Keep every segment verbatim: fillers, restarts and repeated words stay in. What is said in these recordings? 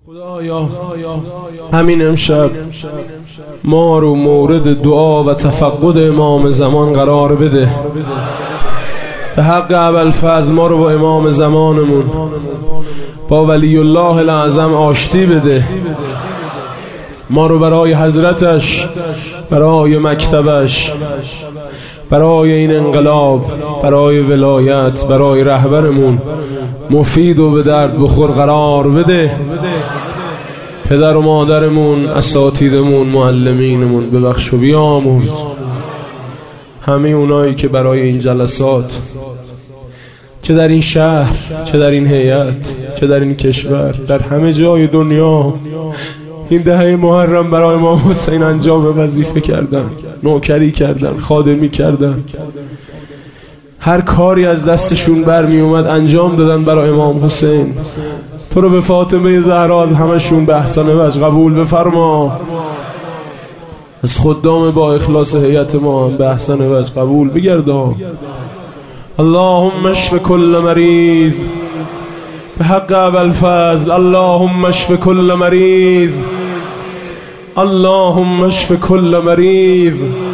خدایا همین امشب ما رو مورد دعا و تفقد امام زمان قرار بده. به حق ابوالفضل ما رو با امام زمانمون، با ولی الله الاعظم آشتی بده. ما رو برای حضرتش، برای مکتبش، برای این انقلاب، برای ولایت، برای رهبرمون مفید و به درد بخور قرار بده. پدر و مادرمون، اساتیدمون، معلمینمون ببخش و بیامرز. همه اونایی که برای این جلسات، چه در این شهر، چه در این هیئت، چه در این کشور، در همه جای دنیا این دهه محرم برای امام حسین انجام وظیفه کردن، نوکری کردن، خادمی کردن، هر کاری از دستشون برمی اومد انجام دادن برای امام حسین. تو رو به فاطمه زهرا از همشون به احسن وجه قبول بفرما، از خدام با اخلاص هیئت ما به احسن وجه قبول بگردان. اللهم اشف کل مریض به حق ابوالفضل، اللهم اشف کل مریض، اللهم اشف کل مریض.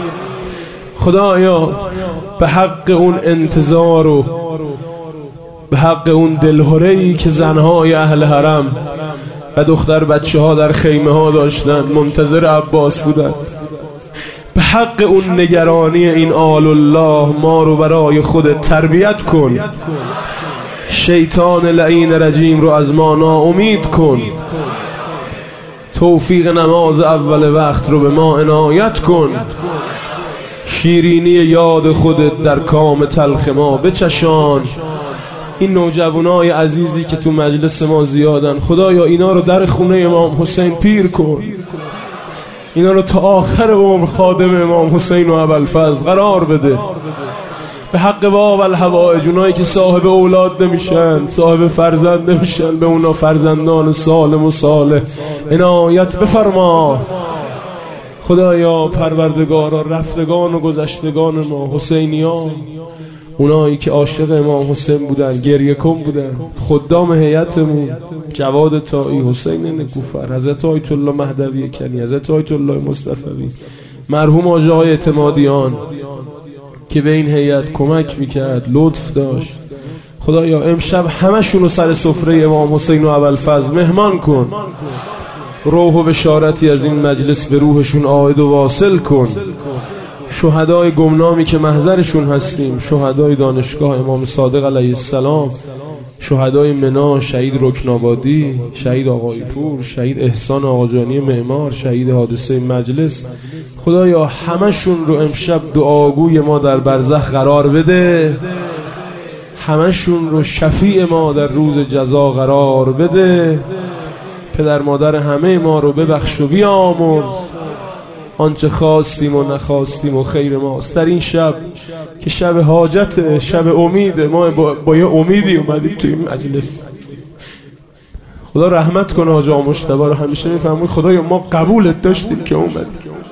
خدایا به حق اون انتظار و به حق اون دلهره‌ای که زنهای اهل حرم و دختر بچه ها در خیمه ها داشتن، منتظر عباس بودن، به حق اون نگرانی این آل الله ما رو برای خودت تربیت کن. شیطان لعین رجیم رو از ما ناامید کن. توفیق نماز اول وقت رو به ما عنایت کن. شیرینی یاد خودت در کام تلخ ما بچشان. این نوجوانای عزیزی که تو مجلس ما زیادن، خدایا اینا رو در خونه امام حسین پیر کن. اینا رو تا آخر عمر خادم امام حسین و ابوالفضل قرار بده. به حق باب الحوائج، اونایی که صاحب اولاد نمیشن، صاحب فرزند نمیشن، به اونا فرزندان سالم و صالح عنایت بفرما. خدایا پروردگارا رفتگان و گذشتگان ما، حسینیان، اونایی که عاشق امام حسین بودن، گریه کن بودن، خدام هیئتمون جواد طایی، حسین نکوفر، حضرت آیت الله مهدوی کنی، حضرت آیت الله مصطفی، مرحوم حاجی آقای اعتمادیان که به این هیئت کمک میکرد، لطف داشت. خدایا امشب همشون رو سر سفره امام حسین و ابوالفضل مهمان کن. روح و بشارتی از این مجلس به روحشون عائد و واصل کن. شهدای گمنامی که محضرشون هستیم، شهدای دانشگاه امام صادق علیه السلام، شهدای منا، شهید رکنابادی، شهید آقای پور، شهید احسان آقاجانی معمار، شهید حادثه مجلس، خدایا همشون رو امشب دعاگوی ما در برزخ قرار بده. همشون رو شفیع ما در روز جزا قرار بده. پدر مادر همه ما رو ببخش و بیامرز. آنچه خواستیم و نخواستیم و خیر ماست در این شب که شب حاجت، شب امید، ما با, با یه امیدی اومدیم تو این مجلس. خدا رحمت کنه حاجی آقا مجتبی رو، همیشه میفهمون خدایا ما قبولت داشتیم که اومدیم،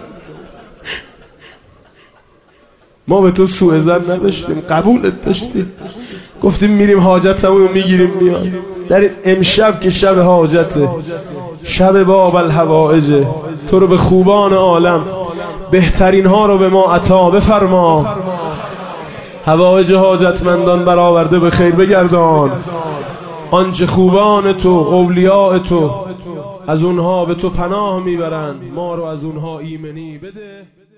ما به تو سوء ظن نداشتیم، قبولت داشتیم، گفتیم میریم حاجتمون رو میگیریم میاد. در امشب که شب حاجته، شب باب الحوائج، تو رو به خوبان عالم بهترین ها رو به ما عطا بفرما. حوائج حاجتمندان برآورده به خیر بگردان. آنچه خوبان تو، اولیاء تو، از اونها به تو پناه میبرند، ما رو از اونها ایمنی بده.